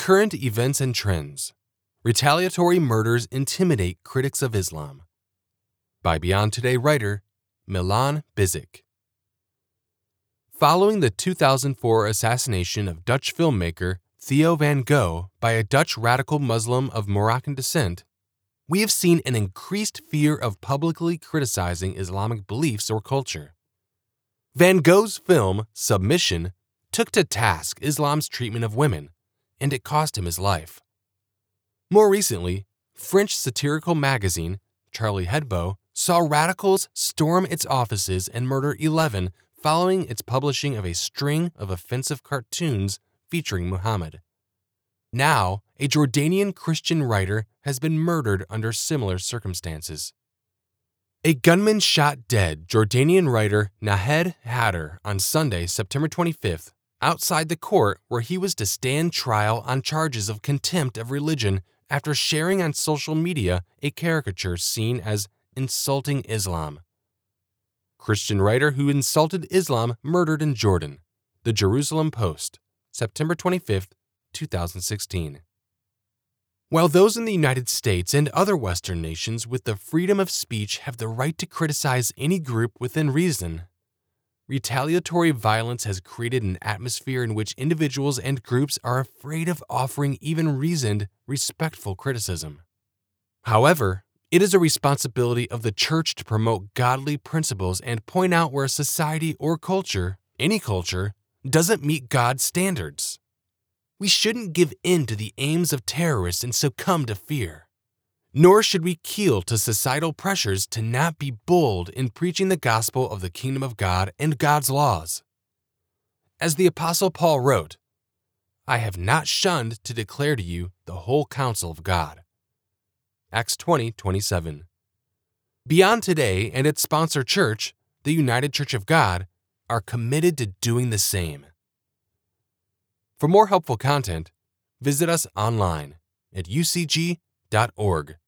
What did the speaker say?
Current events and trends. Retaliatory murders intimidate critics of Islam. By Beyond Today writer Milan Bizik. Following the 2004 assassination of Dutch filmmaker Theo van Gogh by a Dutch radical Muslim of Moroccan descent, we have seen an increased fear of publicly criticizing Islamic beliefs or culture. Van Gogh's film, Submission, took to task Islam's treatment of women, and it cost him his life. More recently, French satirical magazine Charlie Hebdo saw radicals storm its offices and murder 11 following its publishing of a string of offensive cartoons featuring Muhammad. Now, a Jordanian Christian writer has been murdered under similar circumstances. A gunman shot dead Jordanian writer Nahed Hader on Sunday, September 25th, outside the court where he was to stand trial on charges of contempt of religion after sharing on social media a caricature seen as insulting Islam. Christian writer who insulted Islam murdered in Jordan. The Jerusalem Post, September 25th, 2016. While those in the United States and other Western nations with the freedom of speech have the right to criticize any group within reason, retaliatory violence has created an atmosphere in which individuals and groups are afraid of offering even reasoned, respectful criticism. However, it is a responsibility of the church to promote godly principles and point out where a society or culture, any culture, doesn't meet God's standards. We shouldn't give in to the aims of terrorists and succumb to fear. Nor should we keel to societal pressures to not be bold in preaching the gospel of the kingdom of God and God's laws. As the Apostle Paul wrote, "I have not shunned to declare to you the whole counsel of God." Acts 20:27. Beyond Today and its sponsor church, the United Church of God, are committed to doing the same. For more helpful content, visit us online at ucg.org.